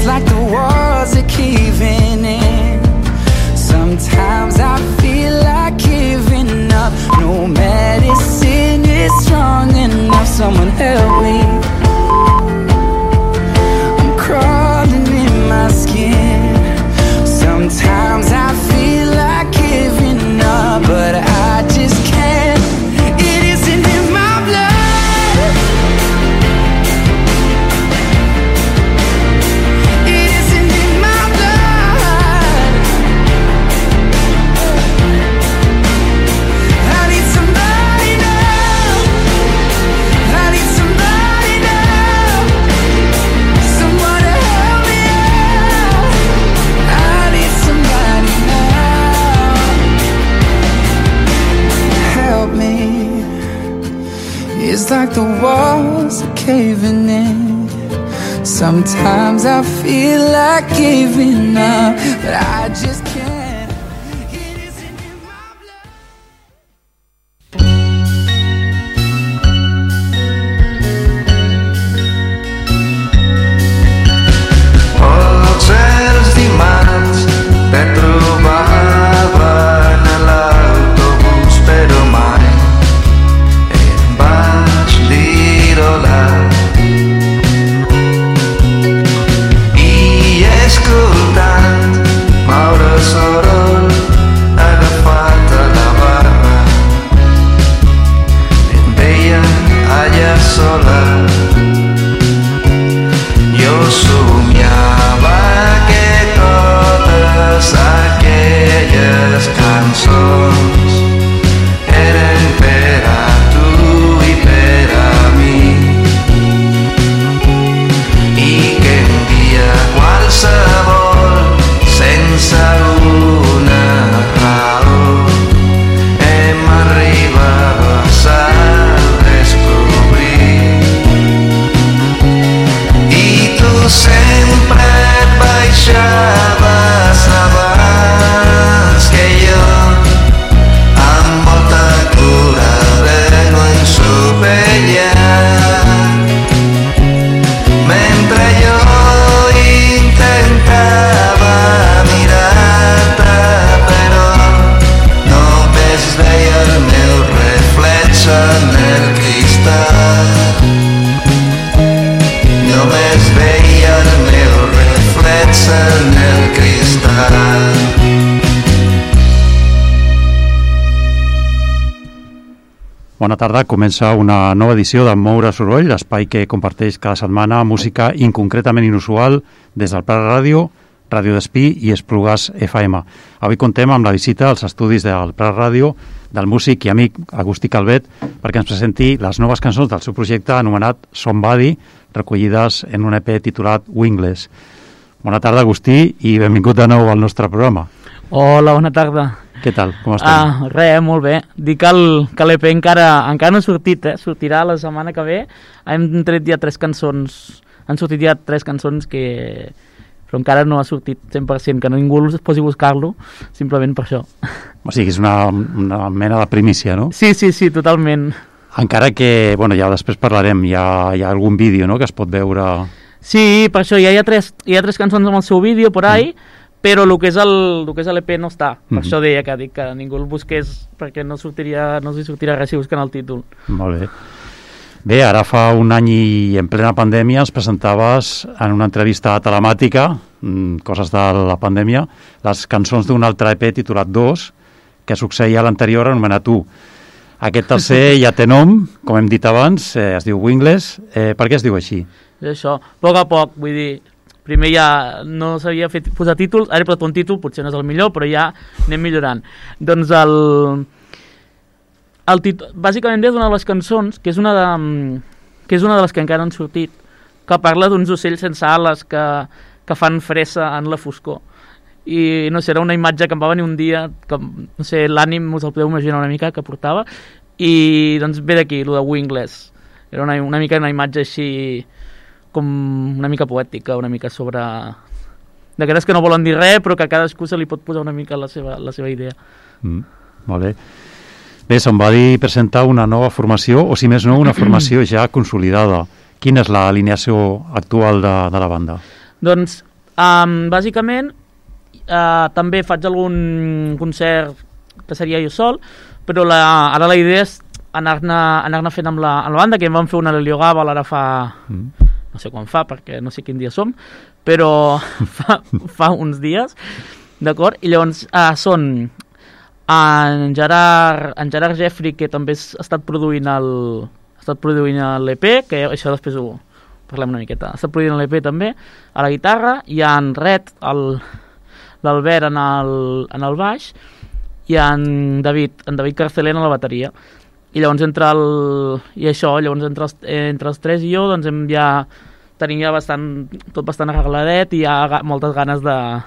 It's like the walls are caving in. Sometimes I feel like giving up. No medicine is strong enough. Someone help me. I'm crawling in my skin. Sometimes I feel like giving up, but I just can't. It isn't in my blood. It isn't in my blood. I need somebody now. I need somebody now. Someone to help me out. I need somebody now. Help me. It's like the walls are caving in. Sometimes I feel like giving up, but I just can't. It isn't in my blood. Els els dimarts te trobaven a l'autobús, però mai em vaig dir hola. I escoltant Mauro Sorol agafat a la barra, em veia allà sola. Jo somiava que totes aquelles cançons eren per a tu i per a mi, i que un dia qualsevol, sense una raó, em arribaves a descobrir. I tu sempre et baixaves abans que jo, amb molta cura de no ensopellar, mentre jo intentava mirar-te, però només veia el meu reflex en el cristal. Només veia el meu reflex en el cristal. Bona tarda, comença una nova edició de Moure Soroll, l'espai que comparteix cada setmana música inconcretament inusual des del Prat Ràdio, Ràdio Despí i Esplugues FM. Avui contem amb la visita als estudis del Prat Ràdio del músic i amic Agustí Calvet perquè ens presenti les noves cançons del seu projecte anomenat Somebody, recollides en un EP titulat Wingless. Bona tarda, Agustí, i benvingut de nou al nostre programa. Hola, bona tarda. Què tal? Com estem? Res, molt bé. Dic que l'EP encara no ha sortit, sortirà la setmana que ve. Hem tret ja 3 cançons. Han sortit ja 3 cançons que... però encara no ha sortit 100%, que ningú es posi a buscar-lo, simplement per això. O sigui, és una mena de primícia, no? Sí, totalment. Encara que, bueno, ja després parlarem, hi ha algun vídeo, no?, que es pot veure... Sí, per això hi ha 3 cançons amb el seu vídeo por ahí, però el que és l'EP no està. Per això deia que ningú el busqués, perquè no els sortirà res si busquen el títol. Molt bé. Bé, ara fa un any i en plena pandèmia ens presentaves en una entrevista telemàtica, coses de la pandèmia, les cançons d'un altre EP titulat 2, que succeïa a l'anterior anomenat 1. Aquest tercer ja té nom, com hem dit abans, es diu Wingless. Per què es diu així? És això, a poc, vull dir, primer ja no sabia posar títols, ara he posat un títol, potser no és el millor, però ja anem millorant. Doncs el títol, bàsicament ve d'una de les cançons, que és una de les que encara han sortit, que parla d'uns ocells sense ales que fan fressa en la foscor. I no sé, era una imatge que em va venir un dia, que no sé, l'ànim us el podeu imaginar una mica que portava, i doncs ve d'aquí, el de Wingless. Era una mica una imatge així com una mica poètica, una mica sobre... d'aquestes que no volen dir res, però que a cadascú se li pot posar una mica la seva idea. Molt bé. Bé, Somebody presenta una nova formació, o si més no, una formació ja consolidada. Quina és l'alineació actual de la banda? Doncs Bàsicament, també faig algun concert que seria jo sol, però ara la idea és anar-ne fent amb la banda, que em van fer una Lelio Gàbal ara fa... no sé quan fa, perquè no sé quin dia som, però fa uns dies, d'acord? I llavors són en Gerard Jeffrey, que també ha estat produint l'EP, que això després ho parlem una miqueta, ha estat produint l'EP també, a la guitarra, hi ha en Red, l'Albert en el baix, i en David Carcelén a la bateria. I llavors entre els tres i jo doncs tenim ja tot bastant arregladet i hi ha moltes ganes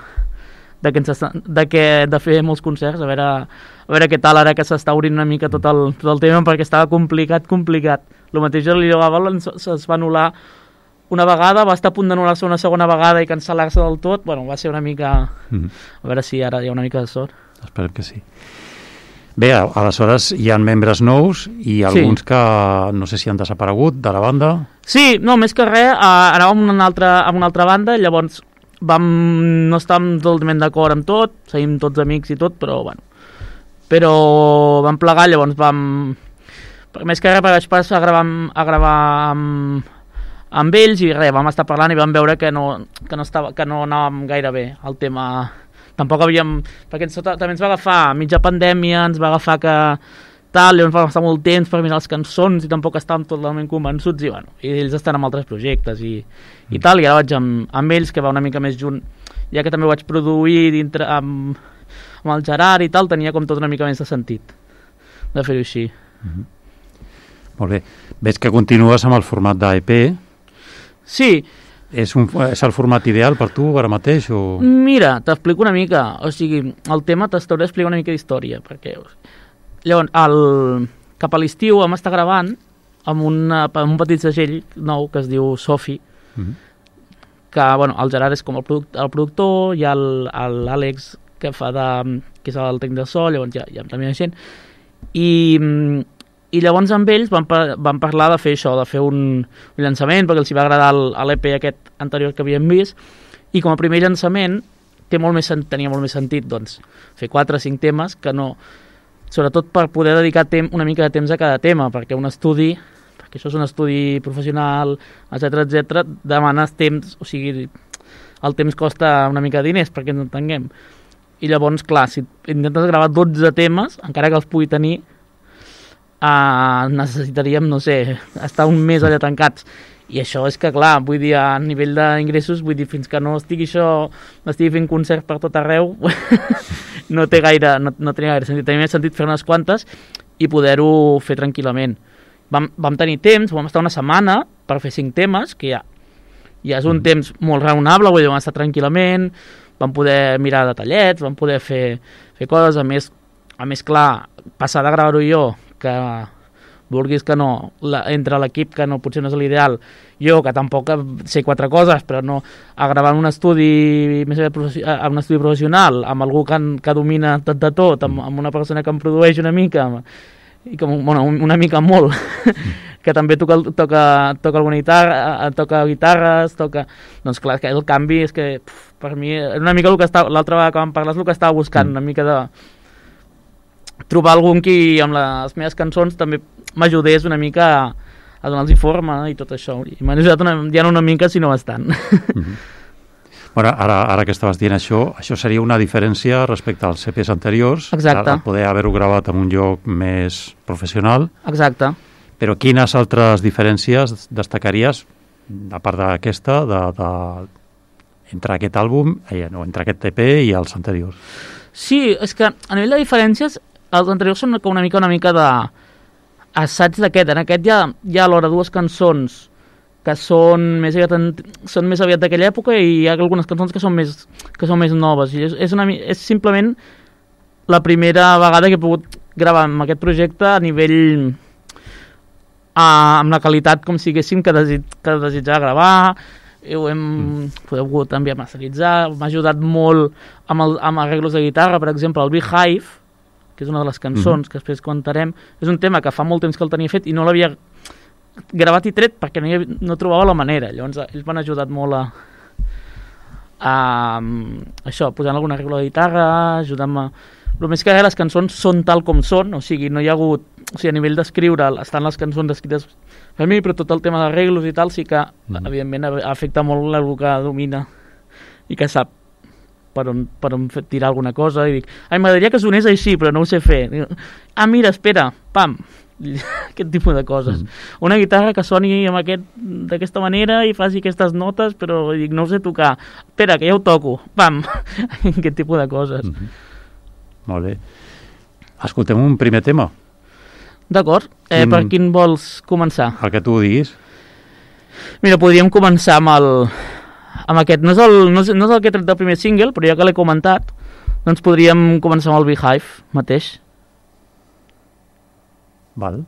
de fer molts concerts, a veure què tal ara que s'està obrint una mica tot el tema, perquè estava complicat. El mateix de l'Ilio Gàbal es va anul·lar una vegada, va estar a punt d'anul·lar-se una segona vegada i cancel·lar-se del tot. Bueno, va ser una mica... A veure si ara hi ha una mica de sort. Esperem que sí. Bé, aleshores hi ha membres nous i alguns que no sé si han desaparegut de la banda. Sí, no, més que res, anàvem amb una altra banda, llavors no estàvem totalment d'acord amb tot, seguim tots amics i tot, però bueno. Però vam plegar, llavors més que res vaig passar a gravar amb ells i res, vam estar parlant i vam veure que no anàvem gaire bé el tema. Tampoc havíem... Perquè també ens va agafar mitja pandèmia, ens va agafar que tal, llavors va passar molt temps per mirar les cançons i tampoc estàvem totalment convençuts i bueno, i ells estan amb altres projectes i tal, i ara vaig amb ells, que va una mica més junt, ja que també ho vaig produir dintre amb el Gerard i tal, tenia com tot una mica més de sentit de fer-ho així. Molt bé. Veig que continues amb el format d'EP. Sí. És el format ideal per tu ara mateix? O... Mira, t'explico una mica. O sigui, el tema t'hauré d'explicar una mica d'història, perquè llavors, cap a l'estiu vam estar gravant amb un petit segell nou que es diu Sofi, que, bueno, el Gerard és com el productor, hi ha l'Àlex que és el tècnic de so, llavors hi ha la meva gent, i llavors amb ells vam parlar de fer això, de fer un llançament, perquè els hi va agradar l'EP aquest anterior que havíem vist, i com a primer llançament tenia molt més sentit doncs, fer 4 o 5 temes que no, sobretot per poder dedicar una mica de temps a cada tema, perquè perquè això és un estudi professional, etc, demanes temps, o sigui, el temps costa una mica de diners, perquè ens entenguem. I llavors, clar, si intentes gravar 12 temes, encara que els pugui tenir, necessitaríem, no sé, estar un mes allà tancats. I això és que, clar, vull dir, a nivell d'ingressos, vull dir, fins que no estigui fent concerts per tot arreu, no tenia gaire sentit. Tenia més sentit fer unes quantes i poder-ho fer tranquil·lament. Vam tenir temps, vam estar una setmana per fer 5 temes, que ja és un temps molt raonable, vull dir, vam estar tranquil·lament, vam poder mirar detallets, vam poder fer coses, a més, clar, passar de gravar-ho jo, que vulguis que no, entre l'equip, que no, potser no és l'ideal, jo, que tampoc sé 4 coses, però no, a gravar en un estudi més aviat un estudi professional, amb algú que domina tot de tot, amb una persona que em produeix una mica, i com, bueno, una mica molt, que també toca alguna guitarra, toca guitarres, doncs clar, que el canvi és que per mi és una mica el que l'altra vegada que vam parlar és el que estava buscant, una mica de trobar algun qui amb les meves cançons també m'ajudés una mica a donar-los forma i tot això, i m'han ajudat ja no una mica sinó bastant. Bueno, ara que estaves dient això seria una diferència respecte als EPs anteriors. Exacte. El poder haver-ho gravat en un lloc més professional. Exacte. Però quines altres diferències destacaries, a part d'aquesta, entre aquest àlbum, entre aquest EP i els anteriors? Sí, és que a nivell de diferències, els anteriors són una mica d'assaig d'aquest. En aquest hi ha alhora 2 cançons que són més aviat d'aquella època i hi ha algunes cançons que són més noves. I és simplement la primera vegada que he pogut gravar amb aquest projecte a nivell amb la qualitat com si haguéssim que desitjar gravar. Ho hem pogut també masteritzar, m'ha ajudat molt amb arreglos de guitarra, per exemple el Beehive, que és una de les cançons que després contarem, és un tema que fa molt temps que el tenia fet i no l'havia gravat i tret perquè no trobava la manera. Llavors ells m'han ajudat molt això, posant alguna regla de guitarra, ajudant-me. Però més que res, les cançons són tal com són, o sigui, no hi ha hagut... O sigui, a nivell d'escriure, estan les cançons escrites per mi, però tot el tema d'arreglos i tal sí que, evidentment, afecta molt el que domina i que sap per on tirar alguna cosa i dic, m'agradaria que sonés així, però no ho sé fer. Mira, espera, pam! Aquest tipus de coses. Una guitarra que soni d'aquesta manera i faci aquestes notes, però dic, no ho sé tocar. Espera, que ja ho toco. Pam! Aquest tipus de coses. Molt bé. Escoltem un primer tema. D'acord. Per quin vols començar? El que tu diguis. Mira, podríem començar amb aquest. No és el que he tret del primer single, però ja que l'he comentat, doncs podríem començar amb el Beehive mateix. Val.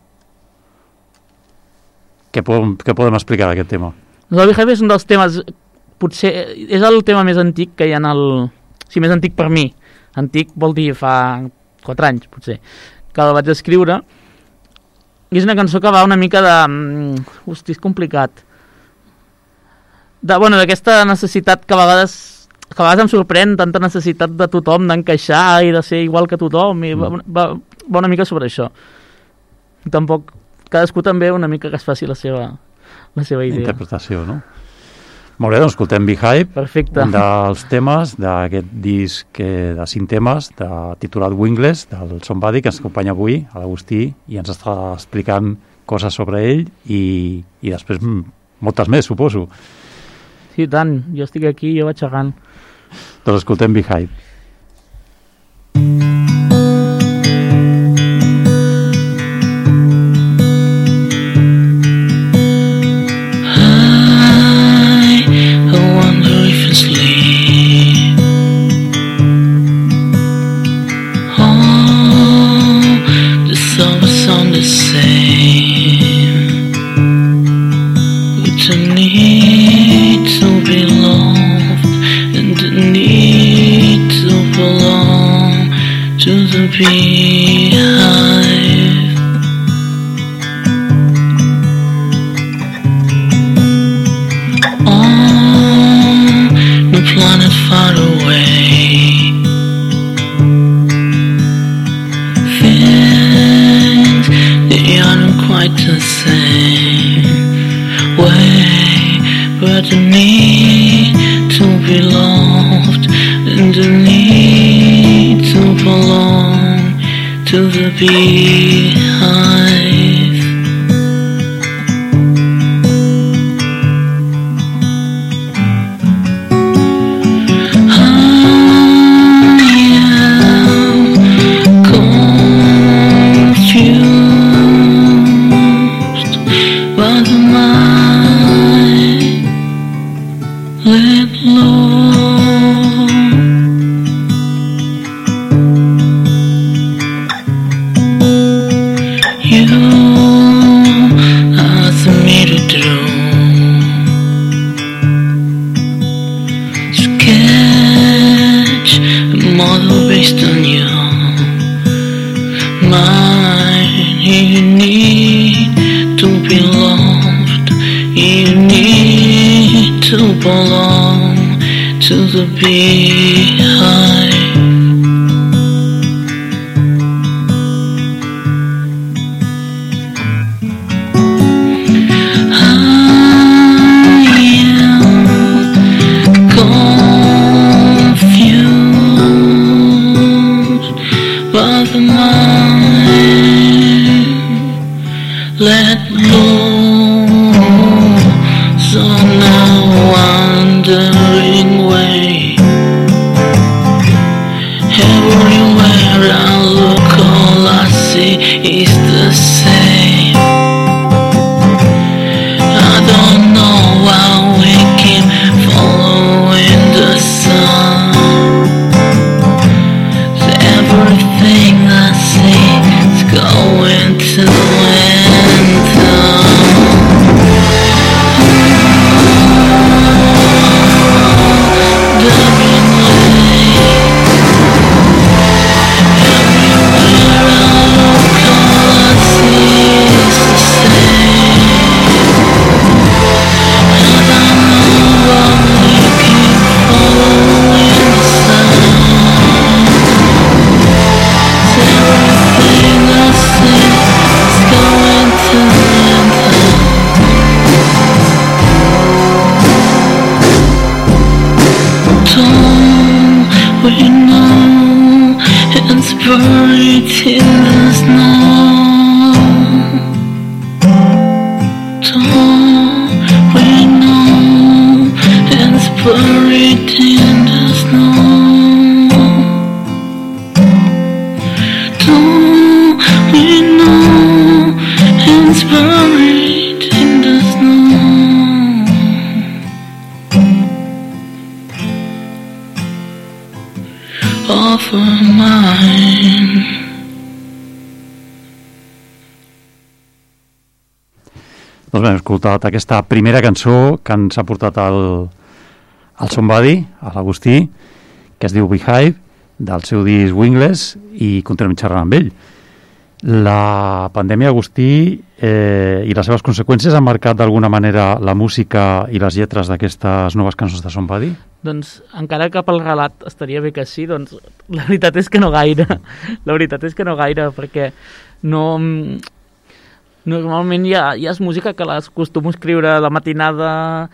Què podem explicar d'aquest tema? El Beehive és un dels temes, potser és el tema més antic que hi ha sí, més antic per mi. Antic vol dir fa 4 anys, potser, que el vaig escriure. I és una cançó que va una mica de... Hosti, és complicat. D'aquesta necessitat que a vegades em sorprèn, tanta necessitat de tothom d'encaixar i de ser igual que tothom. I va una mica sobre això. Tampoc... Cadascú també una mica que es faci la seva idea. Interpretació, no? Molt bé, doncs escoltem Beehive. Perfecte. Un dels temes d'aquest disc de 5 temes, titulat Wingless, del Somebody, que ens acompanya avui, a l'Agustí, i ens està explicant coses sobre ell i després moltes més, suposo. Sí, tant. Jo estic aquí i jo vaig xerrant. Doncs escoltem Beehive. Don't we know it's buried in the snow? Don't we know it's buried in the snow? Don't we know it's buried in the snow? Of mine. Doncs bé, hem escoltat aquesta primera cançó que ens ha portat al Somebody, a l'Agustí, que es diu Beehive, del seu disc Wingless, i continuem xerrant amb ell. La pandèmia, Agustí, i les seves conseqüències han marcat d'alguna manera la música i les lletres d'aquestes noves cançons de Somebody? Doncs encara que pel relat estaria bé que sí, doncs la veritat és que no gaire. La veritat és que no gaire, perquè no... Normalment ja és música que l'acostumo a escriure a la matinada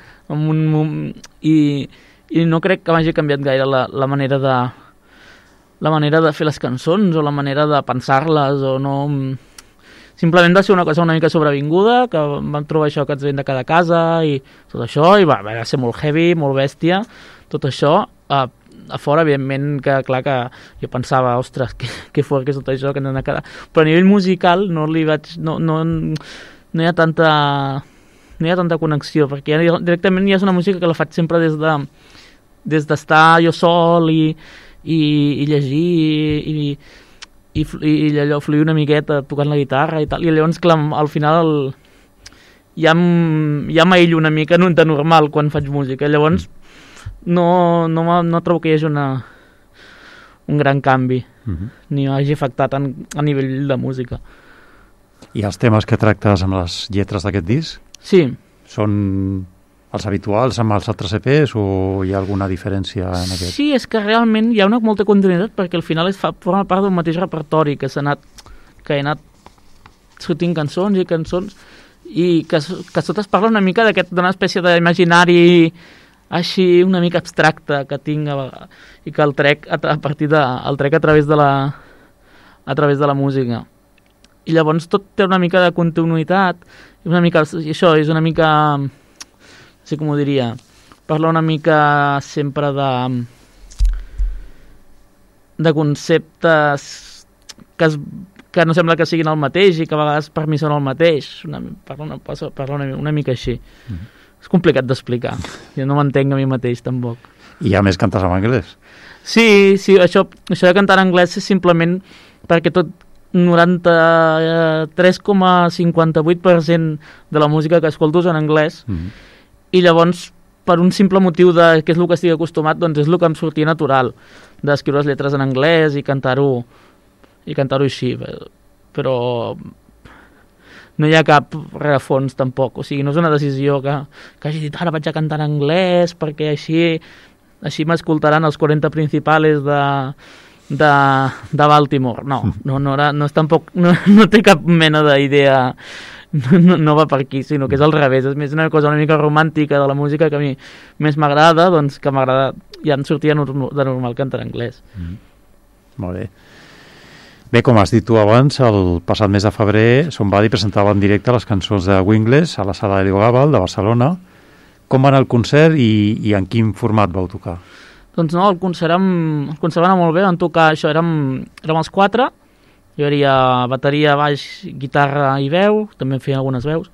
i no crec que m'hagi canviat gaire la manera de fer les cançons o la manera de pensar-les o no... Simplement va ser una cosa una mica sobrevinguda, que vam trobar això que ens ven de cada casa i tot això, i va ser molt heavy, molt bèstia, tot això. A fora, evidentment, que clar que jo pensava, ostres, que fort que és tot això, que ens hem de quedar... Però a nivell musical no li vaig... No hi ha tanta connexió, perquè directament ja és una música que la faig sempre des d'estar jo sol i llegir i allò fluir una miqueta tocant la guitarra i tal, i llavors clar, al final ja m'aïllo una mica de normal quan faig música, llavors no trobo que hi hagi un gran canvi ni hagi afectat a nivell de música. I els temes que tractes amb les lletres d'aquest disc? Sí. Són els habituals amb els altres EPs o hi ha alguna diferència en aquest? Sí, és que realment hi ha molta continuïtat perquè al final forma part d'un mateix repertori que he anat sortint cançons i que totes parlen una mica d'una espècie d'imaginari així una mica abstracte que tinc i que el trec a través de la música. I llavors tot té una mica de continuïtat i això és una mica... sí, com ho diria, parla una mica sempre de conceptes que no sembla que siguin el mateix i que a vegades per mi són el mateix. Parla una mica així. És complicat d'explicar. Jo no m'entenc a mi mateix, tampoc. I a més cantes en anglès? Sí, això de cantar en anglès és simplement perquè tot 93,58% de la música que escolto és en anglès. I llavors, per un simple motiu que és el que estic acostumat, doncs és el que em sortia natural, d'escriure les lletres en anglès i cantar-ho així. Però no hi ha cap rerefons, tampoc. O sigui, no és una decisió que hagi dit ara vaig a cantar en anglès perquè així m'escoltaran els 40 principals de Baltimore. No és tampoc... No té cap mena d'idea... No va per aquí, sinó que és al revés. És més una cosa una mica romàntica de la música que a mi més m'agrada, doncs que m'agrada, ja em sortia de normal cantar en anglès. Molt bé. Bé, com has dit tu abans, el passat mes de febrer Somebody presentava en directe les cançons de Wingless a la sala Helio Gàbal de Barcelona. Com va anar el concert i en quin format vau tocar? Doncs no, el concert va anar molt bé, vam tocar això, érem els 4. Jo era bateria, baix, guitarra i veu, també feia algunes veus,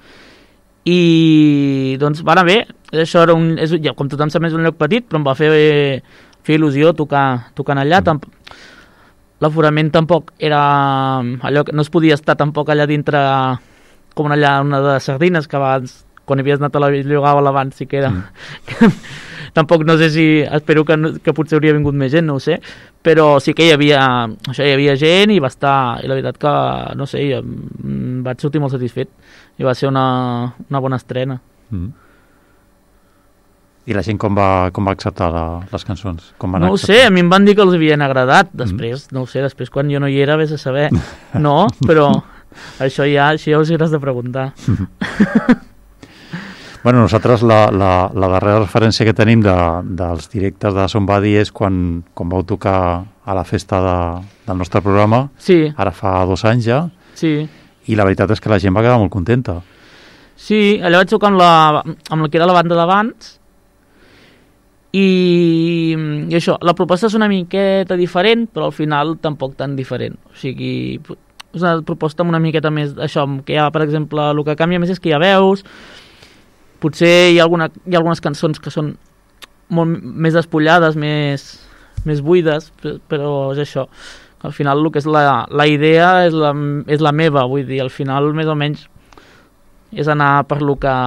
i doncs va anar bé. Això era com tothom sap, és un lloc petit, però em va fer il·lusió tocant allà. L'aforament tampoc era allò que no es podia estar tampoc allà dintre com allà una de sardines, que abans, quan havies anat a la Llogava abans, sí que era... Tampoc no sé si... Espero que potser hauria vingut més gent, no ho sé, però sí que hi havia gent i va estar... I la veritat que, no sé, vaig sortir molt satisfet i va ser una bona estrena. I la gent com va acceptar les cançons? No ho sé, a mi em van dir que els havien agradat. Després, no ho sé, després quan jo no hi era vés a saber. No, però això ja us hauràs de preguntar. Bueno, nosaltres la darrera referència que tenim dels directes de Somebody és quan vau tocar a la festa del nostre programa, Sí, ara fa 2 anys ja, sí. i la veritat és que la gent va quedar molt contenta. Sí, allà vaig tocar amb la que era la banda d'abans i això, la proposta és una miqueta diferent, però al final tampoc tan diferent. O sigui, és una proposta amb una miqueta més això, que hi ha, per exemple, el que canvia més és que hi ha veus, potser hi ha algunes cançons que són molt més despullades, més buides, però és això. Al final el que és la idea és la meva, vull dir, al final més o menys és anar per lo que...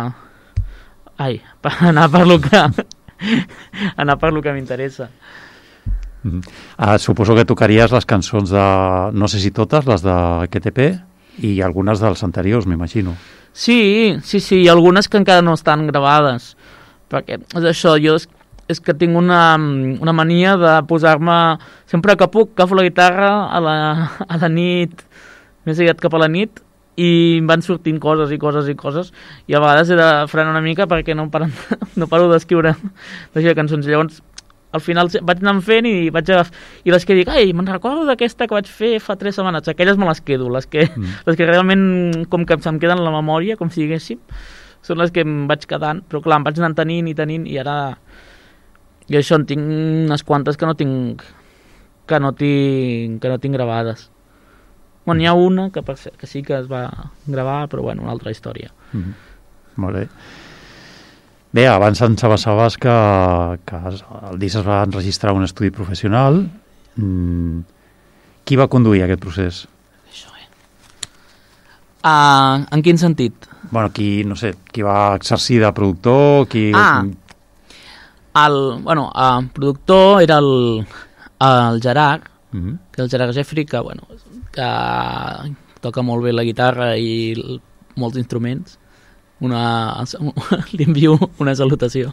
anar per lo que m'interessa. Suposo que tocaries les cançons de... no sé si totes, les de QTP i algunes dels anteriors, m'imagino. Sí, i algunes que encara no estan gravades, perquè és això, jo és que tinc una mania de posar-me, sempre que puc, agafo la guitarra a la nit, més aviat cap a la nit, i em van sortint coses, i a vegades he de frenar una mica perquè no paro d'escriure cançons. Llavors, al final vaig anar fent i les que dic, me'n recordo d'aquesta que vaig fer fa 3 setmanes, aquelles me les quedo, les que realment com que se'm queden en la memòria, com si diguéssim, són les que em vaig quedant, però clar, em vaig anar tenint i ara... I això, en tinc unes quantes que no tinc gravades. Bueno, n'hi ha una que sí que es va gravar, però bueno, una altra història. Molt bé. Bé, abans ens avançaves que el disc es va enregistrar a un estudi professional. Qui va conduir aquest procés? Això, en quin sentit? Bueno, qui va exercir de productor? El productor era el Gerard, que el Gerard Jeffrey, que toca molt bé la guitarra i molts instruments. Li envio una salutació.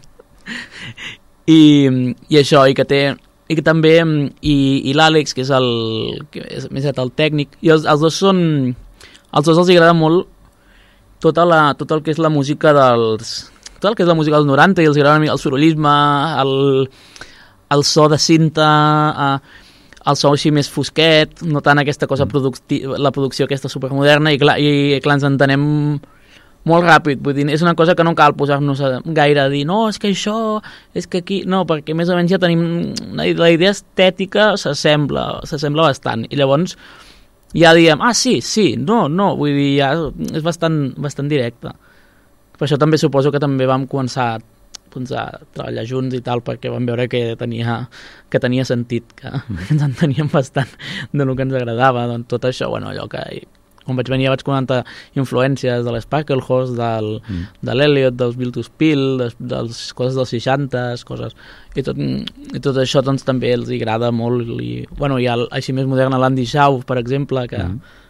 I això, i que també l'Àlex, que és més el tècnic, i els dos els agrada molt tot el que és la música tot el que és la música dels 90, i els agrada el sorollisme, el so de cinta, el so així més fosquet, no tant aquesta cosa la producció aquesta supermoderna, i clar, ens entenem molt ràpid, vull dir, és una cosa que no cal posar-nos gaire a dir, no, és que això, és que aquí... No, perquè més o menys ja tenim... La idea estètica s'assembla bastant, i llavors ja diem, sí, no, vull dir, ja és bastant directe. Per això també suposo que també vam començar a treballar junts i tal, perquè vam veure que tenia sentit, que ens enteníem bastant de lo que ens agradava, doncs tot això, bueno, allò que... Quan vaig venir vaig comentar influències de l'Sparklehorse, de l'Elliot, dels Bill to Spill, de les coses dels 60, coses... I tot això doncs també els agrada molt. Hi ha així més modern l'Andy Shaw, per exemple, que...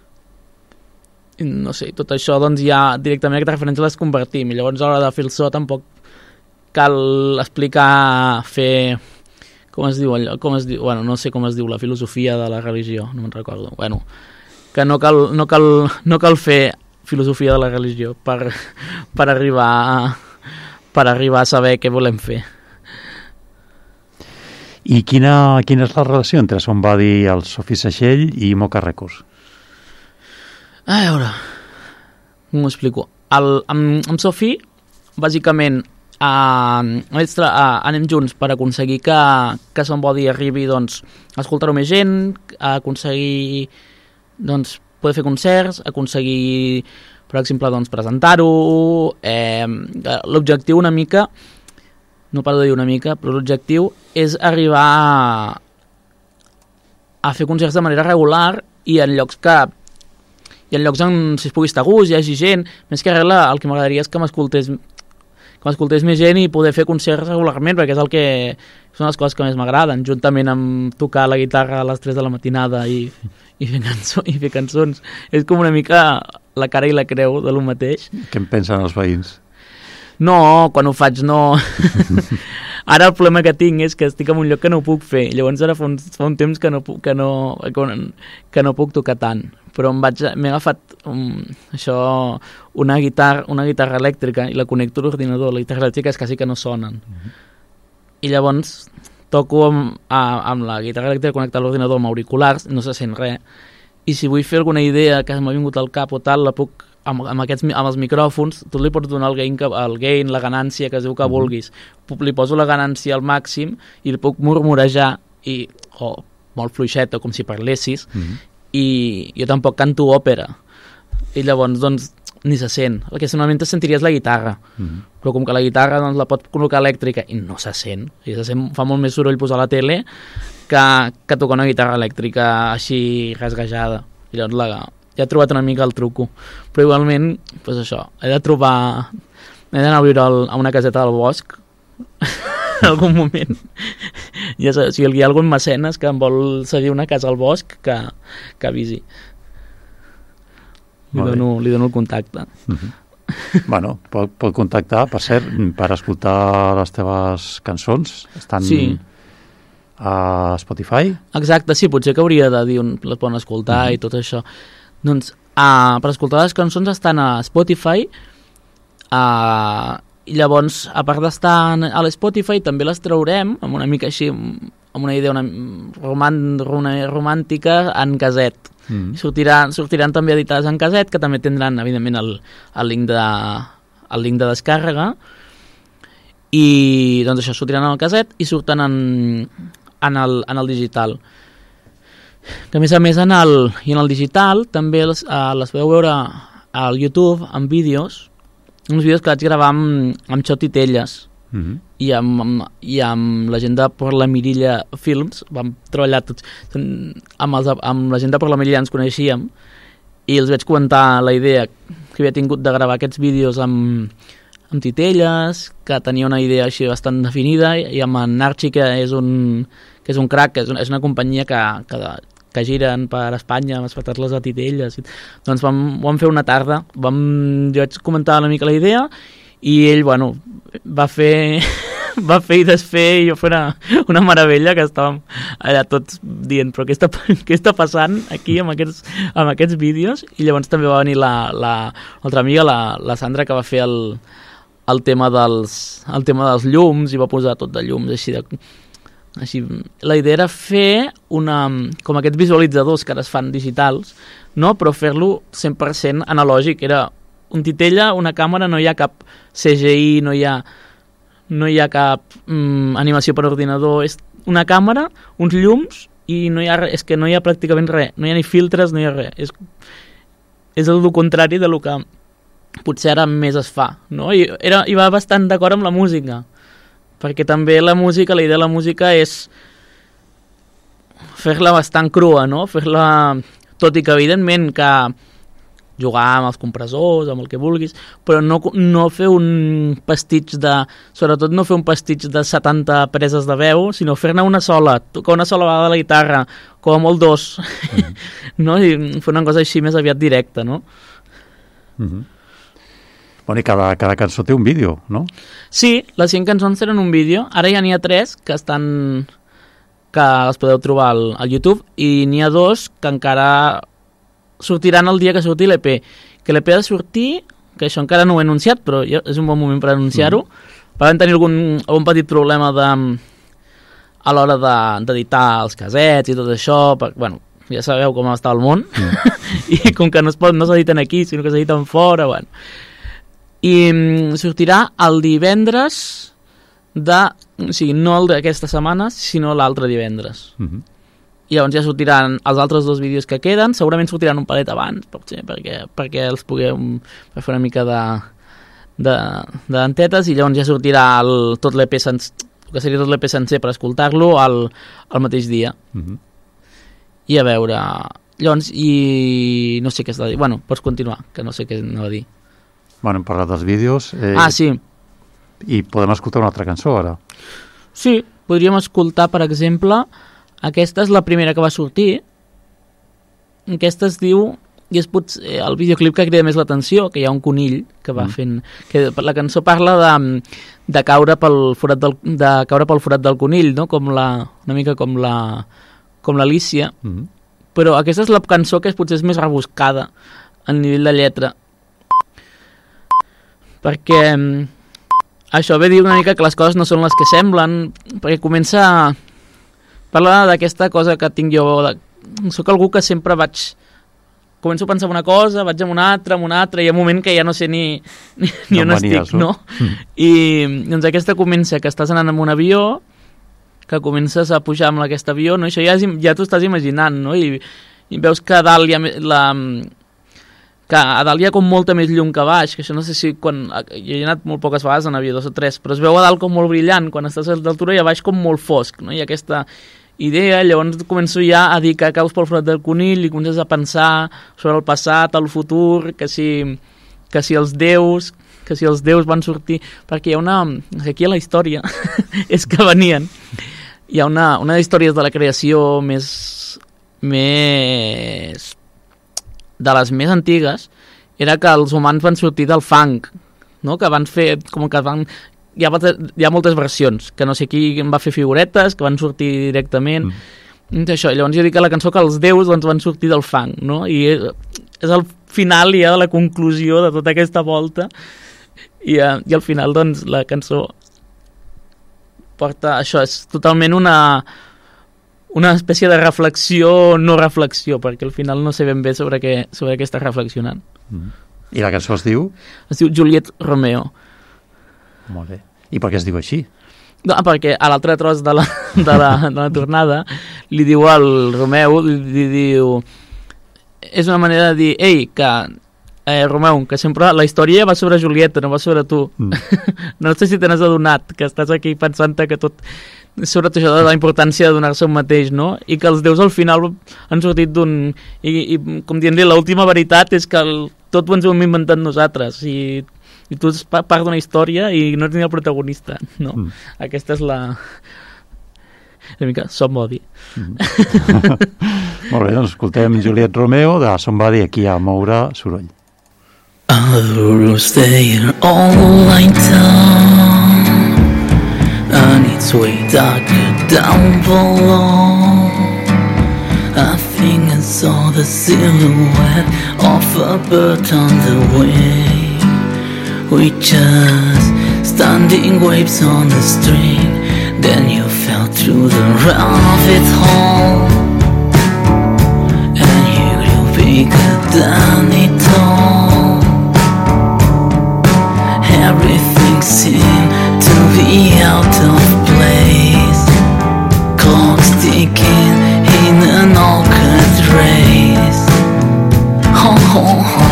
No sé, tot això doncs ja directament aquestes referències les convertim, i llavors a l'hora de fer el so tampoc cal explicar, fer... Com es diu allò? Bueno, no sé com es diu la filosofia de la religió, no me'n recordo. Bueno, que no cal fer filosofia de la religió per arribar a saber què volem fer. I quina és la relació entre Somebody, el Sofi Seixell i Mocha Records? A veure, com ho explico? Amb Sofi, bàsicament, anem junts per aconseguir que Somebody arribi doncs, a escoltar-ho més gent, a aconseguir doncs, poder fer concerts, aconseguir, per exemple, doncs, presentar-ho. L'objectiu una mica, no paro de dir una mica, però l'objectiu és arribar a fer concerts de manera regular i en llocs on si es pugui estar a gust, hi hagi gent. Més que res, el que m'agradaria és que m'escoltés més gent i poder fer concerts regularment, perquè és són les coses que més m'agraden, juntament amb tocar la guitarra a les 3 de la matinada i fer cançons. És com una mica la cara i la creu de lo mateix. Què en pensen els veïns? No, quan ho faig no. Ara el problema que tinc és que estic en un lloc que no ho puc fer. Llavors ara fa un temps que no puc tocar tant. Però m'he agafat una guitarra elèctrica i la connecto a l'ordinador. La guitarra elèctrica és quasi que no sonen. I llavors toco amb la guitarra elèctrica connectada a l'ordinador amb auriculars, no se sent res. I si vull fer alguna idea que m'ha vingut al cap o tal, la puc amb els micròfons, tu li pots donar el gain, la ganància que es diu que vulguis. Li poso la ganància al màxim i li puc murmurejar molt fluixet, com si parlessis, i jo tampoc canto òpera. I llavors, doncs, ni se sent. El que normalment te sentiries la guitarra, però com que la guitarra doncs, la pot col·locar elèctrica i no se sent, fa molt més soroll posar la tele que tocar una guitarra elèctrica així rasgajada. I llavors ja he trobat una mica el truco, però igualment doncs això, he d'anar a viure a una caseta del bosc en algun moment. Ja sé, si hi ha algun mecenes que em vol cedir una casa al bosc, que avisi. Li dono el contacte. Bueno, pot contactar, per cert, per escoltar les teves cançons. Estan a Spotify? Exacte, sí, potser que hauria de dir on les poden escoltar i tot això. Doncs per escoltar les cançons estan a Spotify, i llavors, a part d'estar a l'Spotify, també les traurem amb una mica així, amb una idea romàntica en caset. Sortiran també editades en caset, que també tindran, evidentment, el link de descàrrega, i doncs això, sortiran en el caset i surten en el digital. Que a més en el digital també les podeu veure al YouTube en vídeos, uns vídeos que vaig gravar amb Xoti Telles i amb la gent de Per la Mirilla Films. Vam treballar tots amb la gent de Per la Mirilla, ens coneixíem, i els vaig comentar la idea que havia tingut de gravar aquests vídeos amb Titelles, que tenia una idea així bastant definida, i amb en Archie, que és un crack, que és una companyia que giren per Espanya amb espectacles de Titelles. Doncs vam fer una tarda, jo vaig comentar una mica la idea, i ell, bueno, va fer i desfer, i jo fer una meravella, que estàvem allà tots dient, però què està passant aquí amb aquests vídeos? I llavors també va venir l'altra amiga, la Sandra, que va fer el tema dels llums, i va posar tot de llums així. La idea era fer com aquests visualitzadors que ara es fan digitals, no? Però fer-lo 100% analògic. Era un titella, una càmera, no hi ha cap CGI, no hi ha cap animació per ordinador, és una càmera, uns llums, i no hi ha res, és que no hi ha pràcticament res, no hi ha ni filtres, no hi ha res. És el contrari de lo que potser ara més es fa, no? I va bastant d'acord amb la música, perquè també la idea de la música és fer-la bastant crua, no? Fer-la, tot i que evidentment que jugar amb els compressors, amb el que vulguis, però no fer sobretot no fer un pastitx de 70 preses de veu, sinó fer-ne una sola, tocar una sola vegada la guitarra, com a molt dos, no? I fer una cosa així més aviat directa, no? Bueno, i cada cançó té un vídeo, no? Sí, les 5 cançons tenen un vídeo. Ara ja n'hi ha 3 que les podeu trobar al YouTube, i n'hi ha 2 que encara sortiran el dia que surti l'EP. Que l'EP ha de sortir, que això encara no ho he anunciat, però és un bon moment per anunciar-ho. Vam tenir algun petit problema a l'hora d'editar els casets i tot això, bueno, ja sabeu com està el món, i com que no s'editen aquí, sinó que s'editen fora, bueno. I sortirà el divendres o sigui, no el d'aquesta setmana, sinó l'altre divendres. I llavors ja sortiran els altres 2 vídeos que queden, segurament sortiran un palet abans, perquè els puguem fer una mica d'antetes, i llavors ja sortirà tot l'EP sencer per escoltar-lo el mateix dia. I a veure, llavors, i no sé què has de dir. Bueno, pots continuar, que no sé què anava a dir. Bueno, hem parlat dels vídeos. Sí. I podem escoltar una altra cançó, ara. Sí, podríem escoltar, per exemple, aquesta és la primera que va sortir. Aquesta es diu i és potser el videoclip que crida més l'atenció, que hi ha un conill que va fent... Que la cançó parla de caure pel forat del conill, no? Una mica com l'Alícia, però aquesta és la cançó que potser és més rebuscada a nivell de lletra, perquè això ve a dir una mica que les coses no són les que semblen, perquè comença a parlar d'aquesta cosa que tinc jo, soc algú que sempre començo a pensar una cosa, vaig amb una altra, i hi ha un moment que ja no sé ni on estic, no? I doncs aquesta comença, que estàs anant amb un avió, que comences a pujar amb aquest avió, no? I això ja t'ho estàs imaginant, no? I veus que a dalt hi ha que a dalt hi ha com molta més llum que a baix, que això no sé si jo he anat molt poques vegades en avió, 2 o 3, però es veu a dalt com molt brillant, quan estàs a d'altura i a baix com molt fosc, no? I aquesta idea, llavors començo ja a dir que caus pel forat del conill i comences a pensar sobre el passat, el futur, que si els déus van sortir, perquè hi ha aquí a la història és que venien, hi ha una de les històries de la creació més de les més antigues, era que els humans van sortir del fang, no? Que van fer, com que van... Hi ha moltes versions, que no sé qui va fer figuretes, que van sortir directament, això. Llavors jo dic a la cançó que els déus doncs, van sortir del fang, no? I és el final ja de la conclusió de tota aquesta volta, i al final doncs la cançó porta això, és totalment una espècie de reflexió, no reflexió, perquè al final no sé ben bé sobre què està reflexionant. I la cançó es diu? Es diu Juliet Romeo. Molt bé. I per què es diu així? No, perquè a l'altre tros de la tornada li diu al Romeu, li diu... És una manera de dir, ei, que Romeu, que sempre la història va sobre Julieta, no va sobre tu. No sé si te n'has adonat, que estàs aquí pensant que tot... Sobretot això de la importància de donar-se un mateix, no? I que els déus al final han sortit d'un... I com dient-li, l'última veritat és que tot ho ens ho hem inventat nosaltres, i tu ets part d'una història i no ets ni el protagonista, no? Aquesta és una mica Somebody. Molt bé, doncs escoltem Juliet Romeo de Somebody aquí a Moure Soroll. Others they are all lying down, and it's way darker down below. I think I saw the silhouette of a bird on the way, with just standing waves on the string. Then you fell through the rabbit hole, and you grew bigger than it all. Everything seemed to be out of place, clocks ticking in an awkward race. Ho ho ho.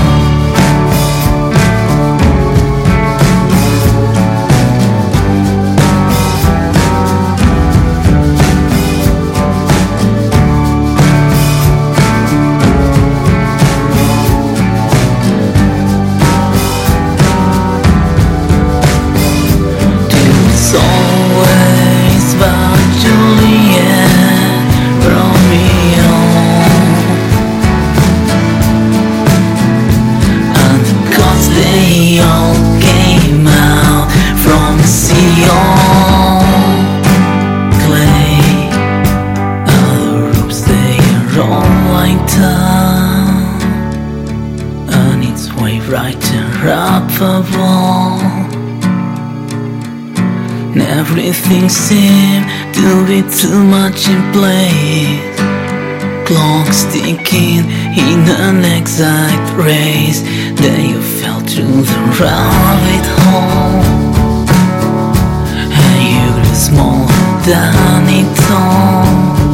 Everything seemed to be too much in place, clocks ticking in an exact race. Then you fell through the rabbit hole, and you grew smaller than it all.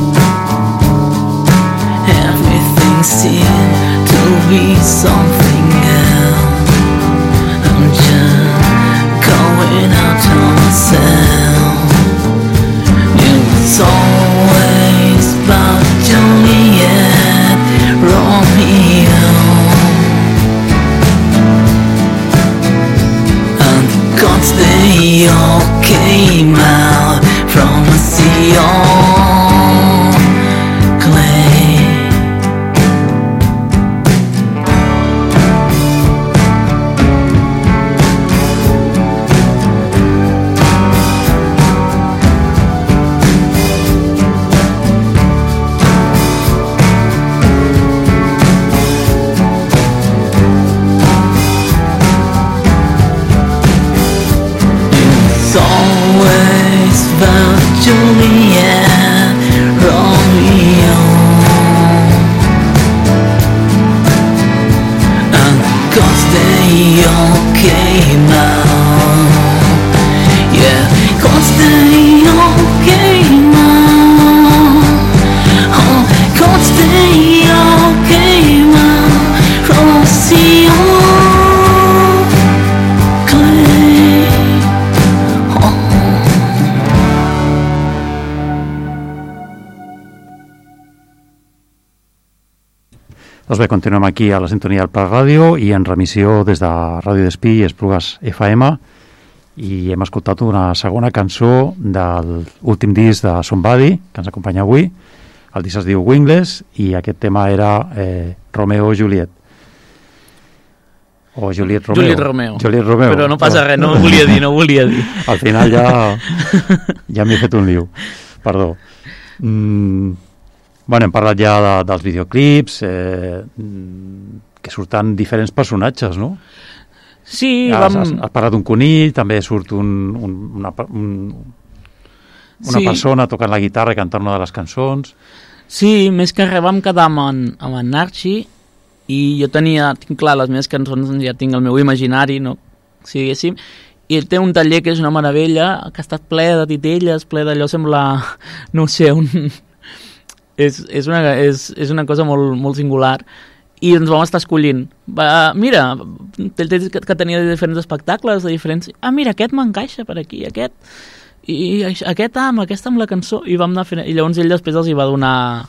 Everything seemed to be something else. I'm just going out on myself. It's always about Juliet Romeo, and the gods they all came out from a sea of clay. Doncs bé, continuem aquí a la sintonia del Prat Ràdio i en remissió des de Ràdio Despí i Esplugues FM, i hem escoltat una segona cançó de l'últim disc de Somebody, que ens acompanya avui. El disc es diu Wingless i aquest tema era Romeo o Juliet. O Juliet Romeo. Juliet Romeo. Però no passa res, no ho volia dir. Al final ja m'he fet un liu. Perdó. Bueno, hem parlat ja dels videoclips, que surten diferents personatges, no? Sí, has parlat d'un conill, també surt una persona tocant la guitarra i cantant una de les cançons. Sí, més que res vam quedar amb en Archie i jo tinc clar les meves cançons, ja tinc el meu imaginari, no? Si diguéssim, i ell té un taller que és una meravella, que ha estat ple de titelles, ple d'allò, sembla, no ho sé, és una cosa molt, molt singular, i ens vam estar escollint. Mira, que tenia diferents espectacles, de diferents... mira, aquest m'encaixa per aquí, aquest amb la cançó, i vam anar fent... I llavors ell després els hi va donar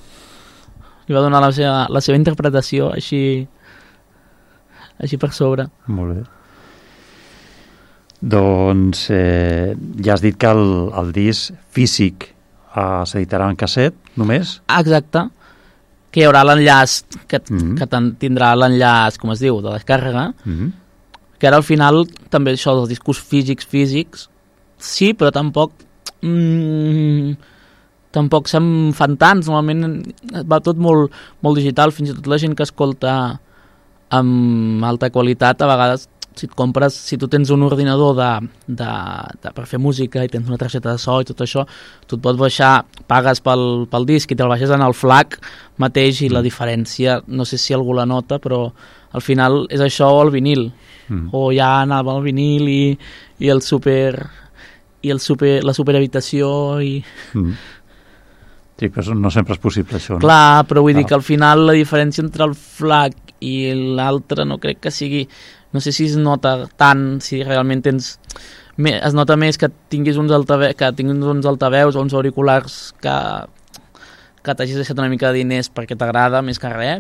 la seva interpretació així per sobre. Molt bé. Doncs ja has dit que el disc físic s'editarà en casset, només? Exacte, que hi haurà l'enllaç, que tindrà l'enllaç, com es diu, de descàrrega, que ara al final també això dels discos físics, sí, però tampoc se'n fan tants, normalment va tot molt, molt digital, fins i tot la gent que escolta amb alta qualitat, a vegades si tu tens un ordinador per fer música i tens una targeta de so i tot això, tu et pots baixar, pagues pel disc i te'l baixes en el FLAC mateix, i la diferència, no sé si algú la nota, però al final és això o el vinil, o ja anava el vinil i la superhabitació i... Sí, però no sempre és possible això, no? Clar, però vull dir que al final la diferència entre el FLAC i l'altre no crec que sigui... No sé si es nota tant, si realment tens... Es nota més que tinguis uns altaveus o uns auriculars que t'hagis deixat una mica de diners perquè t'agrada més que res,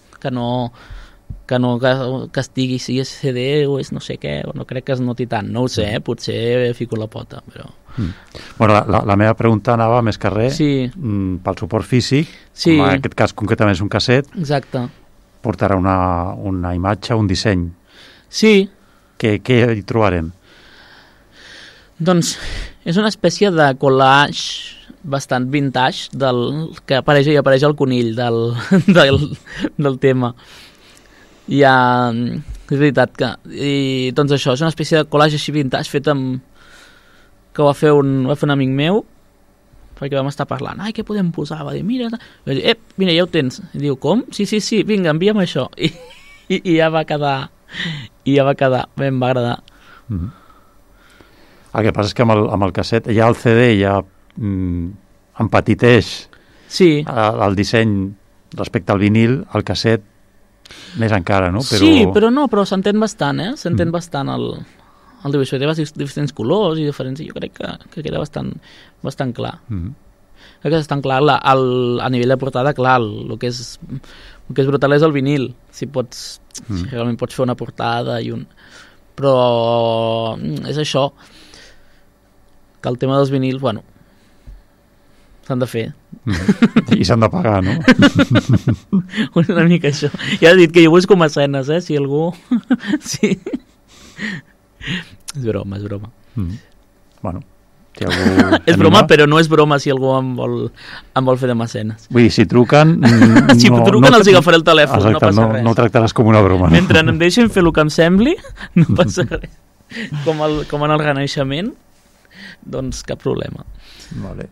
que estigui, si és CD o és no sé què, no crec que es noti tant, no ho sé, potser fico la pota, però... Bueno, la meva pregunta anava més que res pel suport físic, com en aquest cas concretament és un casset. Exacte. Portarà una imatge, un disseny. Sí. Què hi trobarem? Doncs és una espècie de collage bastant vintage que apareix el conill del tema. És veritat que... doncs això, és una espècie de collage així vintage fet que va fer un amic meu, perquè vam estar parlant, què podem posar? Va dir, mira, ja ho tens. I diu, com? Sí, vinga, envia'm això. I ja va quedar... em va agradar. El que passa és que amb el casset ja el CD ja empetiteix el disseny respecte al vinil, el casset més encara, no? Però s'entén bastant, s'entén bastant el dibuix, té diferents colors i diferents, jo crec que queda bastant clar. Crec que és bastant clar a nivell de portada, clar, el que és brutal és el vinil, si realment pots fer una portada però és això, que el tema dels vinils, bueno, s'han de fer. I s'han de pagar, no? Una mica això. Ja he dit que jo busco mecenes, si algú... Sí. És broma. Bueno, si algú... És broma, però no és broma si algú em vol fer de mecenes. Vull dir, si truquen... Si truquen els agafaré el telèfon, exacte, no passa res. No ho tractaràs com una broma. Mentre em deixin fer el que em sembli, no passa res. Com en el Renaixement, doncs cap problema. Vale.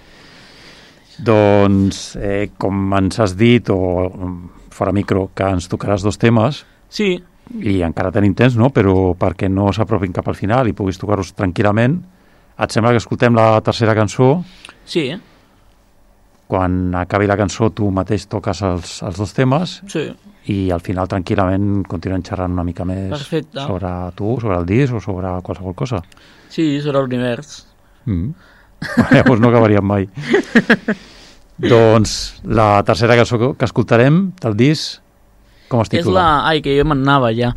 Doncs, com ens has dit, o fora micro, que ens tocaràs 2 temes. Sí. I encara tenim temps, no? Però perquè no s'apropin cap al final i puguis tocar-los tranquil·lament, et sembla que escoltem la tercera cançó? Sí. Quan acabi la cançó tu mateix toques els 2 temes i al final tranquil·lament continuem xerrant una mica més sobre tu, sobre el disc o sobre qualsevol cosa. Sí, sobre l'univers. Llavors no acabaríem mai. Doncs la tercera cançó que escoltarem del disc Com es titula? Ai, que jo me'n anava ja.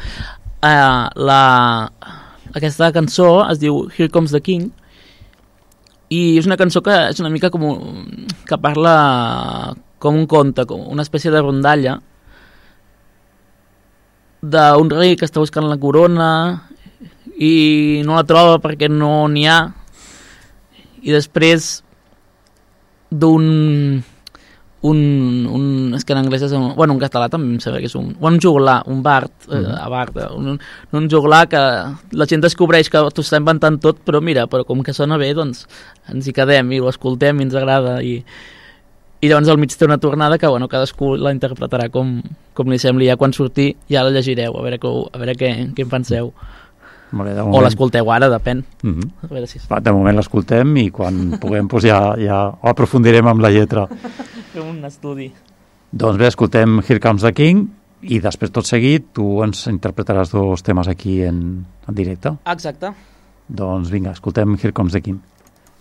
Aquesta cançó es diu Here Comes the King i és una cançó que és una mica que parla com un conte, com una espècie de rondalla d'un rei que està buscant la corona i no la troba perquè no n'hi ha, i després és que en anglès és en català també em sembla que és un joglar, un bard, un joglar que la gent descobreix que t'ho està inventant tot, però com que sona bé, doncs ens hi quedem i ho escoltem i ens agrada, i llavors al mig té una tornada que cadascú la interpretarà com li sembli. Ja quan surti ja la llegireu, a veure què en penseu. O l'escolteu ara, depèn. A veure si... De moment l'escoltem i quan puguem ja ho aprofundirem amb la lletra. Fem un estudi. Doncs bé, escoltem Here Comes the King i després tot seguit tu ens interpretaràs 2 temes aquí en directe. Exacte. Doncs vinga, escoltem Here Comes the King.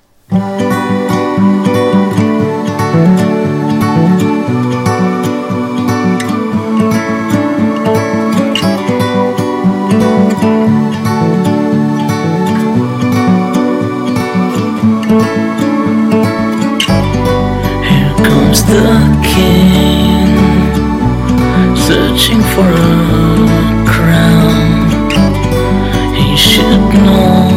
The king searching for a crown. He should know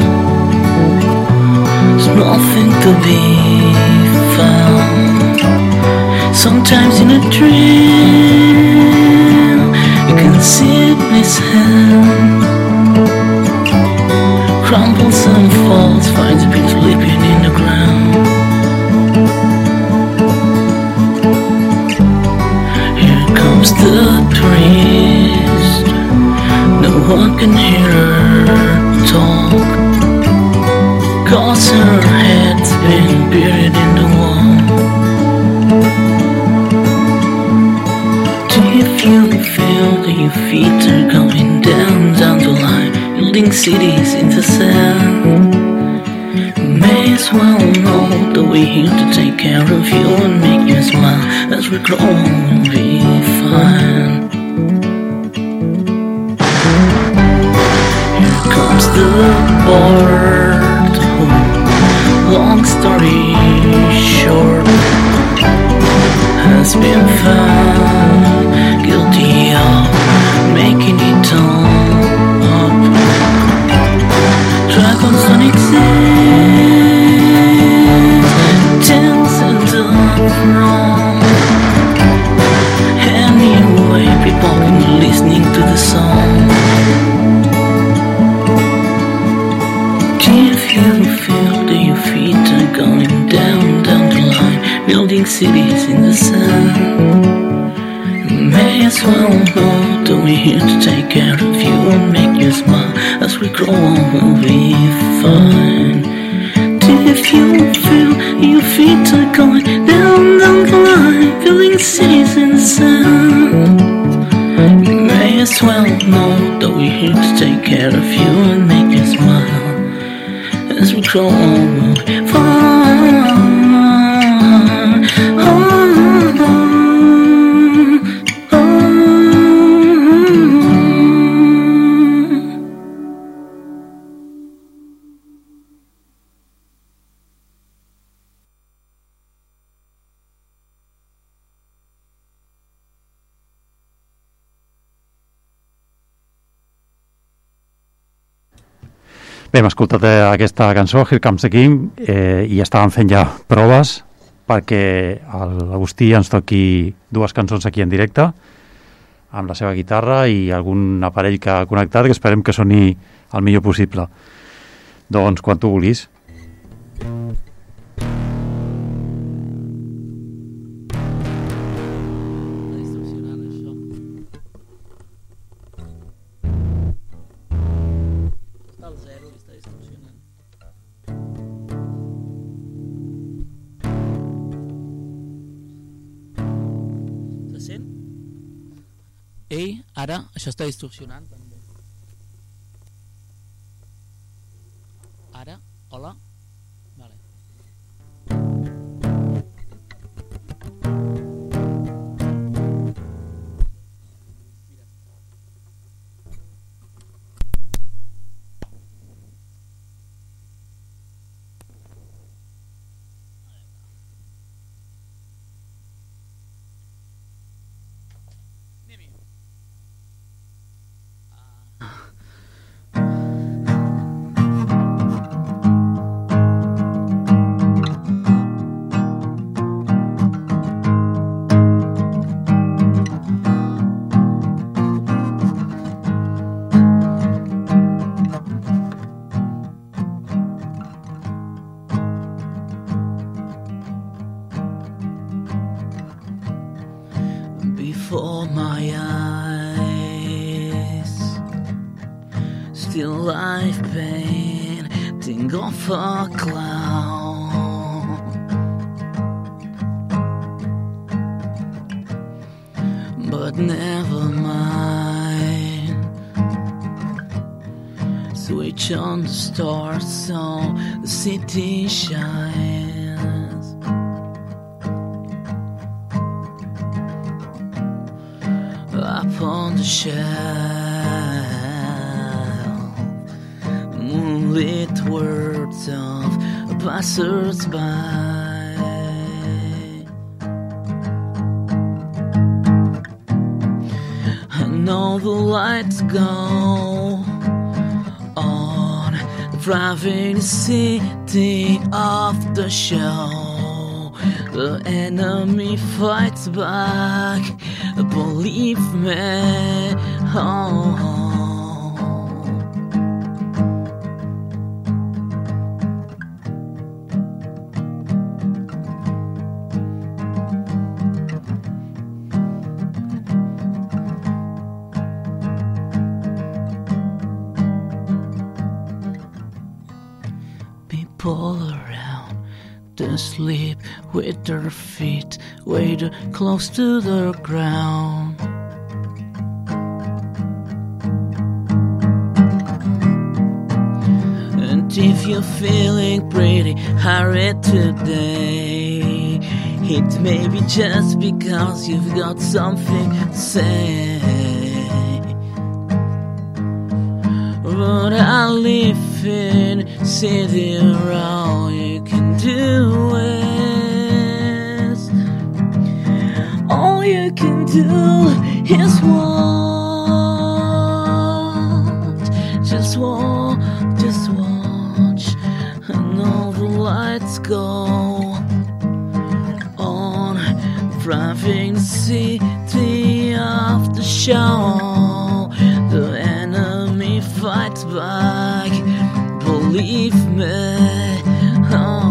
there's nothing to be found. Sometimes in a dream you can see it in his hand. Crumbles and falls, finds a bit sleeping in the ground. The priest, no one can hear her talk, 'cause her head's been buried in the wall. Do you feel that your feet are going down the line, building cities in the sand? May as well know that we're here to take care of you and make you smile. As we grow, we'll be fine. Here comes the board, long story short, has been found guilty of making it all up. Dragons don't exist, tales and wrong. Anyway, people can be listening to the song. Do you feel that your feet are going down the line, building cities in the sand? May as well know that we're here to take care of you and make you smile. As we grow on, we'll be fine. Do you feel your feet are going down the line, building cities in the sand? May as well know that we're here to take care of you and make you smile. As we grow on, we'll be fine. Bé, hem escoltat aquesta cançó, Here Comes the King, i estàvem fent ja proves perquè l'Agustí ens toqui 2 cançons aquí en directe amb la seva guitarra i algun aparell que ha connectat, que esperem que soni el millor possible. Doncs quan tu vulguis. Ei, ara, això està distorsionant també. Ara, hola. Vale. before my eyes. Still life painting off a cloud. But never mind. Switch on the stars so the city shines. Up on the shelf, moonlit words of passers-by. And all the lights go on, driving the city off the show. The enemy fights back, believe me. Oh. People around to sleep with their feet way too close to the ground. And if you're feeling pretty harried today, it may be just because you've got something to say. But I live in a city where all you can do is, all you can do is watch, just watch, just watch, and all the lights go on, driving the city off the show. The enemy fights back, believe me. Oh.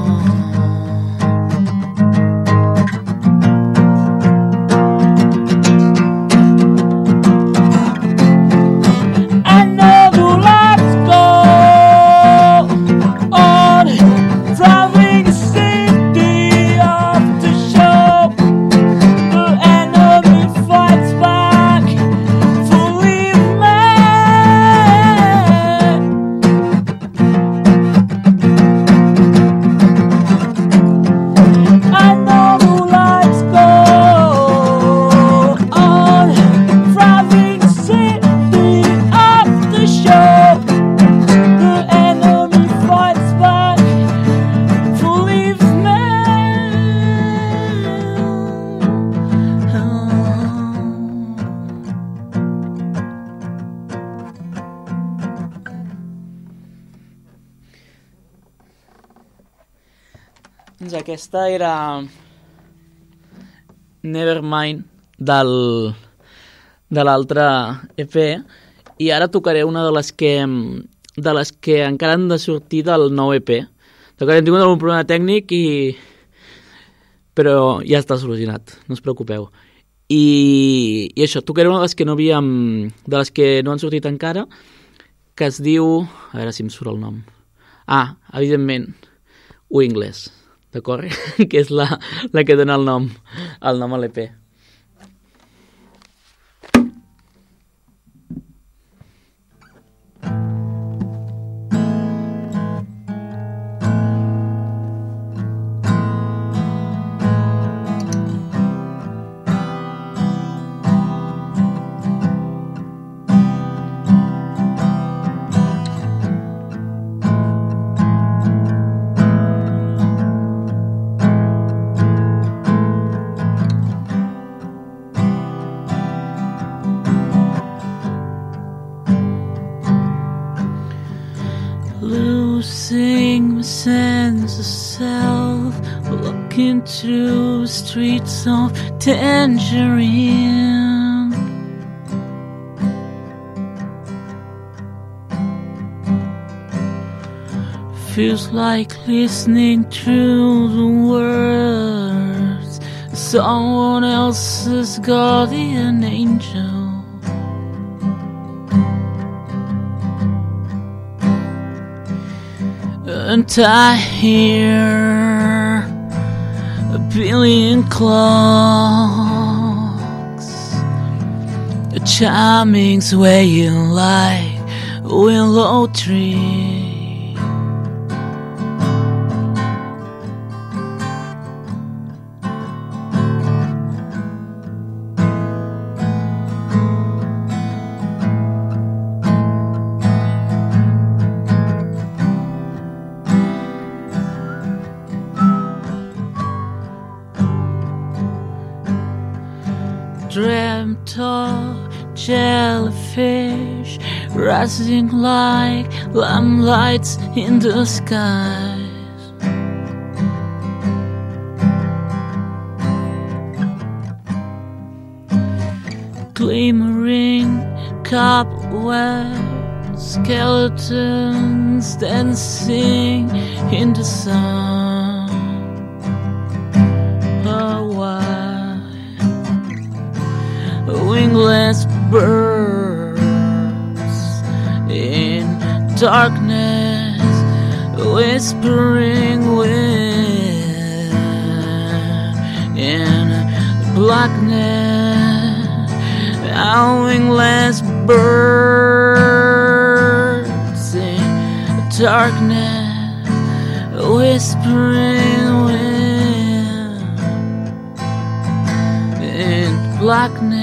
I know the lights go on, driving the city off the show. The enemy fights back, believe me. I know the lights go on, driving the city off the show. The enemy fights back, believe me. Doncs aquesta era Nevermind de l'altre EP, i ara tocaré una de les que encara han de sortir del nou EP. D'acord, hem tingut algun problema tècnic però ja està solucionat, no us preocupeu. I això, tocaré una de les que no havíem, de les que no han sortit encara, que es diu, a veure si em surt el nom. Evidentment, Wingless, d'acord? Que és la que dona el nom a l'EP. Losing my sense of self, walking through streets of Tangerine. Feels like listening to the words someone else's guardian angel. And I hear a billion clocks chiming, swaying like a willow tree. Dreamt of jellyfish rising like lamplights in the skies. Glimmering cobweb skeletons dancing in the sun. Wingless birds in darkness, whispering wind in blackness. Our wingless birds in darkness, whispering wind in blackness.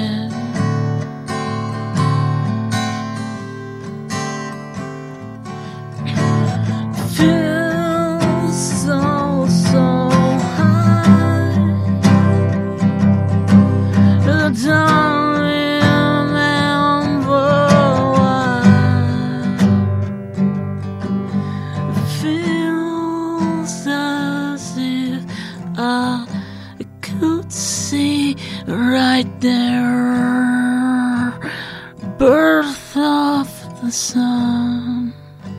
Right there, birth of the sun.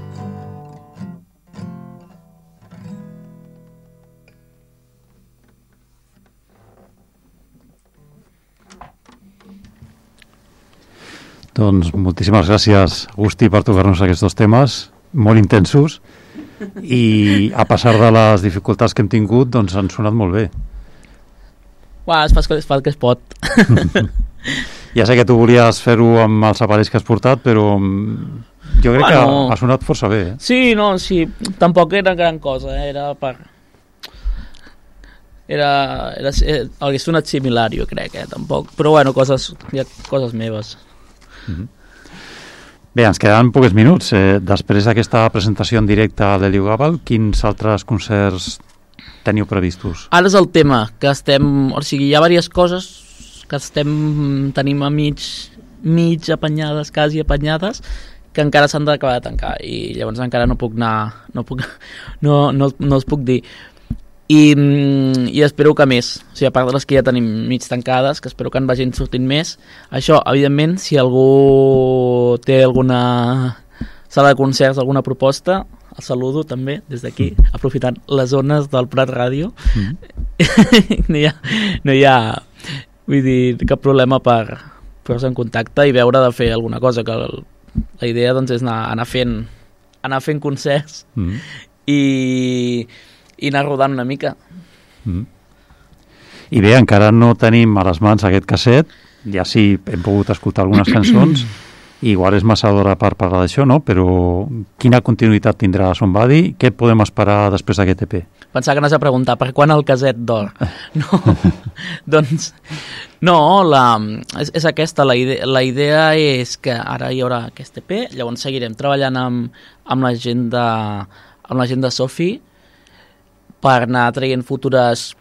Doncs moltíssimes gràcies, Agustí, per tocar-nos aquests dos temes molt intensos i a pesar de les dificultats que hem tingut, doncs han sonat molt bé. Es fa el que es pot. Ja sé que tu volies fer-ho amb els aparells que has portat, però jo crec que ha sonat força bé. Sí, tampoc era gran cosa, era per... hauria sonat similar, jo crec, tampoc. Però bueno, coses meves. Bé, ens quedan pocs minuts. Després d'aquesta presentació en directe a l'Helio Gabal, quins altres concerts teniu previstos? Ara és el tema, que estem... O sigui, hi ha diverses coses que tenim a mig apanyades, quasi apanyades, que encara s'han d'acabar de tancar, i llavors encara no puc anar... No els puc dir. I espero que més. O sigui, a part de les que ja tenim mig tancades, que espero que en vagin sortint més. Això, evidentment, si algú té alguna sala de concerts, alguna proposta, el saludo també des d'aquí, aprofitant les zones del Prat Ràdio. No hi ha vull dir, cap problema per posar en contacte i veure de fer alguna cosa, que la idea doncs és anar fent concerts i anar rodant una mica. I bé, encara no tenim a les mans aquest casset, ja sí hem pogut escoltar algunes cançons. Igual és massa d'hora per parlar d'això, no? Però quina continuïtat tindrà Somebody? Què podem esperar després d'aquest EP? Pensava que anaves a preguntar per quan el casset d'or. No, doncs... No, és aquesta. La idea és que ara hi haurà aquest EP, llavors seguirem treballant amb la gent de Sofi per anar traient futures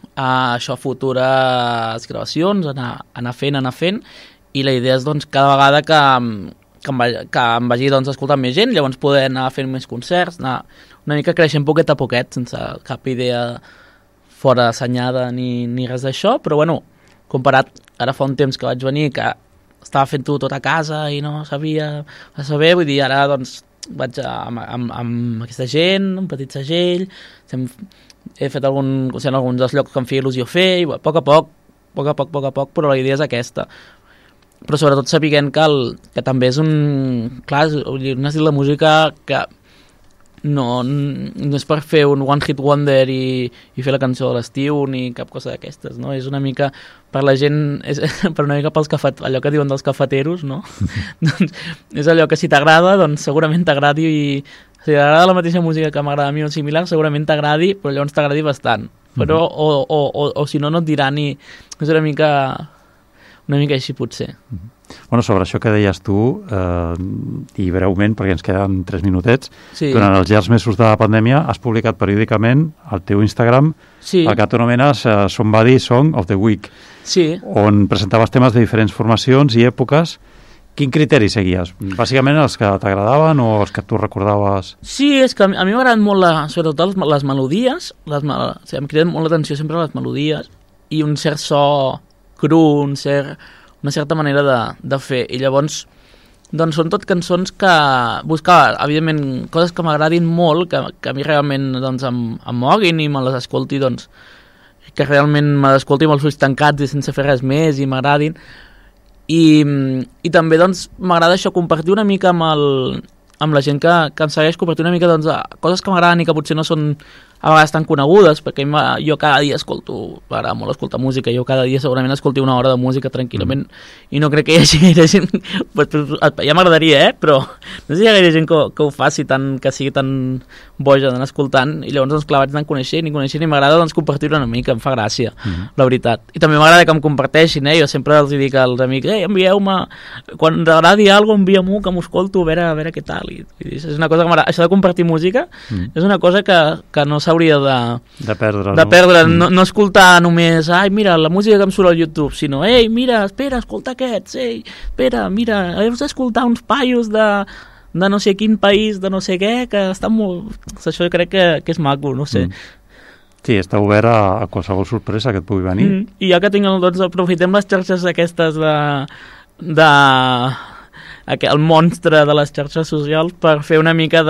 gravacions, anar fent, i la idea és doncs cada vegada que em vagi doncs escoltant més gent, llavors poder anar fent més concerts, anar una mica creixent poquet a poquet, sense cap idea fora assenyada ni res d'això, però bueno, comparat ara fa un temps que vaig venir que estava fent-ho tot a casa i no sabia saber, vull dir, ara doncs vaig amb aquesta gent, un petit segell, estem he fet alguns dels llocs que em feia il·lusió fer, i a poc a poc, però la idea és aquesta. Però sobretot sapiguent que també és un estil de música que no és per fer un one hit wonder i fer la cançó de l'estiu ni cap cosa d'aquestes, no? És una mica per la gent, per una mica pels allò que diuen dels cafeteros, no? Doncs és allò que si t'agrada, doncs segurament t'agradi, i si t'agrada la mateixa música que m'agrada a mi o similar, segurament t'agradi, però llavors t'agradi bastant. Però, o si no et diran, i és una mica així potser. Bueno, sobre això que deies tu, i breument, perquè ens queden 3 minutets, durant els llargs mesos de la pandèmia has publicat periòdicament al teu Instagram el que tu anomenes Somebody Song of the Week, on presentaves temes de diferents formacions i èpoques. Quin criteri seguies? Bàsicament els que t'agradaven o els que tu recordaves? Sí, és que a mi m'agraden molt, sobretot les melodies, em criden molt l'atenció sempre les melodies, i un cert so cru, una certa manera de fer, i llavors doncs són tot cançons que buscava, evidentment, coses que m'agradin molt, que a mi realment doncs, em moguin i me les escolti, doncs, que realment me les escolti amb els ulls tancats i sense fer res més i m'agradin, i també doncs m'agrada això, compartir una mica amb la gent que em segueix, compartir una mica doncs, coses que m'agraden i que potser no són a vegades tan conegudes, perquè jo cada dia m'agrada molt escoltar música, jo cada dia segurament escolti una hora de música tranquil·lament, i no crec que hi hagi gaire gent, ja m'agradaria, però no sé si hi ha gaire gent que ho faci, que sigui tan boja d'anar escoltant, i llavors doncs clar, vaig anar coneixent i m'agrada doncs compartir-ho una mica, em fa gràcia, la veritat. I també m'agrada que em comparteixin, jo sempre els dic als amics, envieu-me, quan t'agradi alguna cosa, envia-m'ho, que m'ho escolto, a veure què tal, i és una cosa que m'agrada. Això de compartir música és una cosa que no s'hauria de perdre, no escoltar només, mira, la música que em surt al YouTube, sinó, mira, espera, escolta aquests, espera, mira, heus d'escoltar uns paios de no sé quin país, de no sé què, que estan molt... Això crec que és maco, no sé. Sí, està obert a qualsevol sorpresa que et pugui venir. I ja que doncs aprofitem les xarxes aquestes el monstre de les xarxes socials per fer una mica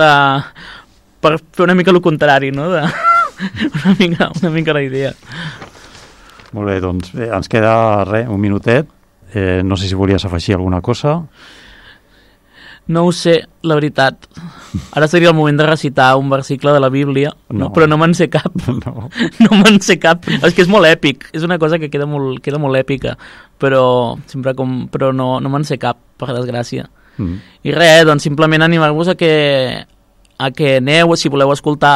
el contrari, no? Una mica la idea. Molt bé, doncs ens queda un minutet. No sé si volies afegir alguna cosa. No ho sé, la veritat. Ara seria el moment de recitar un versicle de la Bíblia, però no me'n sé cap. No me'n sé cap. És que és molt èpic. És una cosa que queda molt èpica, però no me'n sé cap, per desgràcia. I res, doncs simplement animar-vos a que aneu, si voleu escoltar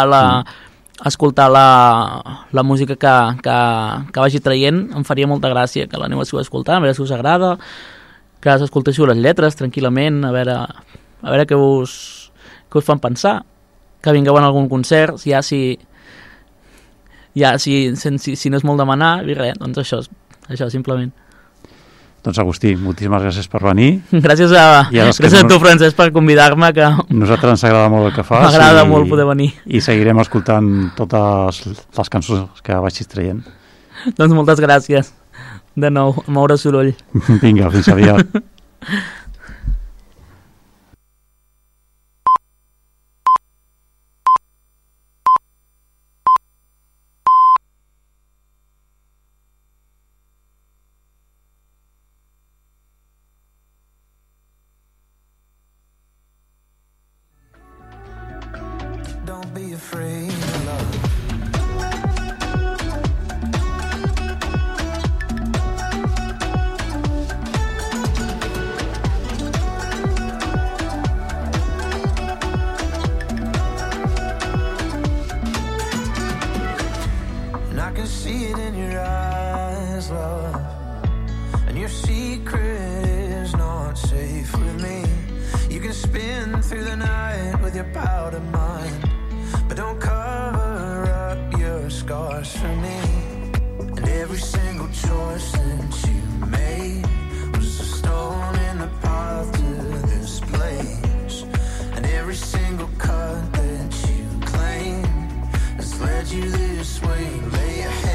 la música que vagi traient, em faria molta gràcia que l'aneu a escoltar, a veure si us agrada, que s'escoltéssiu les lletres tranquil·lament, a veure què us fan pensar, que vingueu en algun concert, si no és molt demanar, i res, doncs això simplement. Doncs Agustí, moltíssimes gràcies per venir. Gràcies a tu, Francesc, per convidar-me. Que nosaltres ens agrada molt el que fas. M'agrada molt poder venir. I seguirem escoltant totes les cançons que vagis traient. Doncs moltes gràcies. De nou, a moure soroll. Vinga, fins aviat. Don't be afraid of love. And I can see it in your eyes, love. And your secret is not safe with me. You can spin through the night with your powder mind, but don't cover up your scars for me. And every single choice that you made was a stone in the path to this place. And every single cut that you claim has led you this way. Lay your